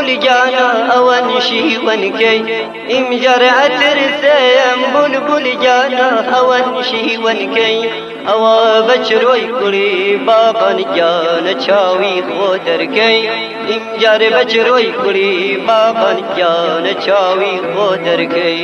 جانا أونشي ونكي إمجر أترسيم بلبل جانا أونشي ونكي أوا بچروي كلي بابا جانا چاوي خودركي إمجر بچروي كلي بابا جانا چاوي خودركي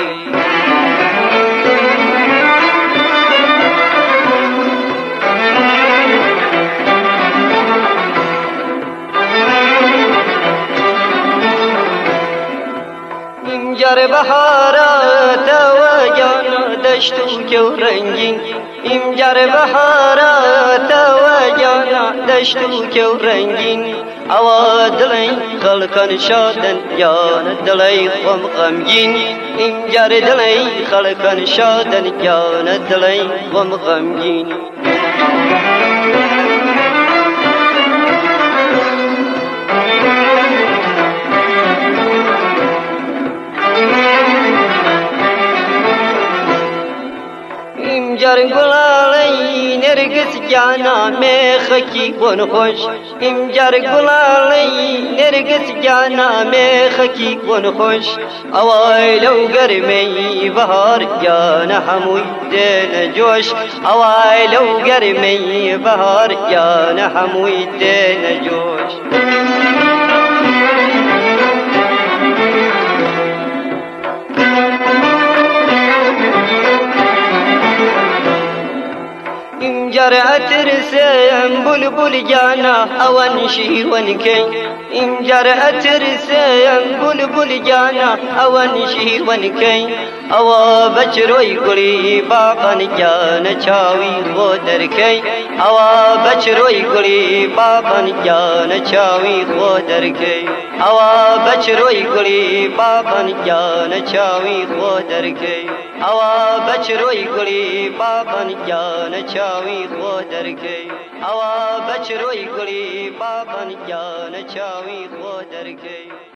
جر بهارات و جانا دشتو که رنگین امجر بهارات و جانا دشتو که رنگین اوا دلی خلقان شادن جانا دلی خم غمگین امجر دلی خلقان شادن جانا دلی خم غمگین امجر گلالی نرگس جانا میخکی کن خوش امجر گلالی نرگس جانا میخکی کن خوش اوای لو گرمی بهار جانا هموی دین جوش اوای لو گرمی بهار جانا هموی دین جوش امجر أترسيم بلبل جانا أونشي ونكي امجر أترسيم بلبل جانا أونشي ونكي أوا بچروي كلي بابا جانا چاوي خودركي أوا بچروي كلي بابا جانا چاوي خودركي أوا بچروي كلي بابا جانا چاوي خودركي أوا بچروي كلي بابا جانا چاوي خودركي أوا بچروي كلي بابا جانا چاوي خودركي